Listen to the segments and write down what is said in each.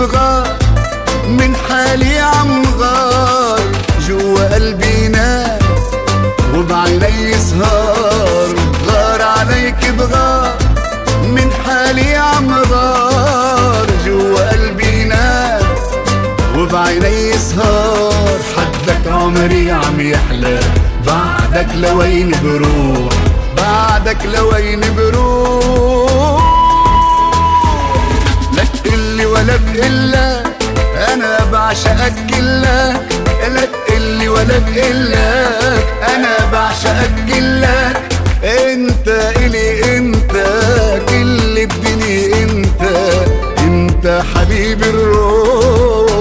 بغار، من حالي عم غار، جوا قلبي نار وبعيني سهار. غار عليك بغار، من حالي عم غار، جوا قلبي نار وبعيني سهار. حدك عمري عم يحلى، بعدك لوين بروح، بعدك لوين بروح. لا تقلي ولا بقلك انا بعشقك كلك، لا تقلي ولا بقلك انا بعشقك كلك. انت الي انت كل الدنيا، انت انت حبيب الروح.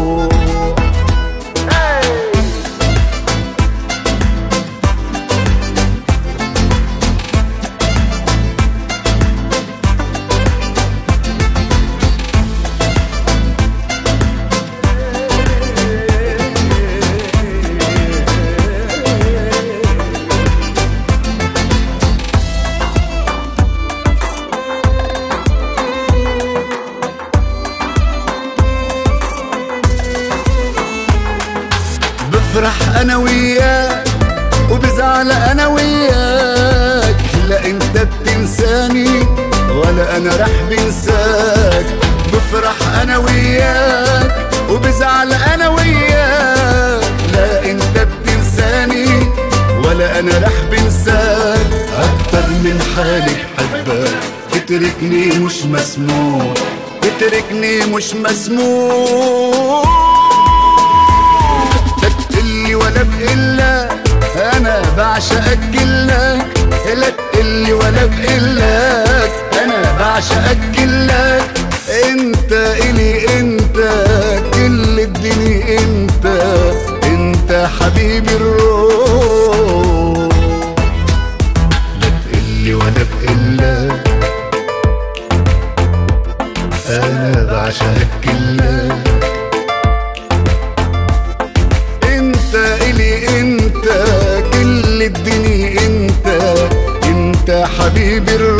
بفرح انا وياك وبزعل انا وياك، لا انت بتنساني ولا انا رح بنساك. بفرح انا وياك وبزعل انا وياك، لا انت بتنساني ولا انا رح بنساك. اكتر من حالي بحبك، تتركني مش مسموح، تتركني مش مسموح. ولا بقلك انا بعشقك كلك، لا تقلي ولا بقلك انا بعشقك كلك. انت الي انت كل الدنيا، انت انت حبيب الروح. لا تقلي ولا بقلك انا بعشقك كلك. انت كل الدنيا، انت انت حبيب الروح.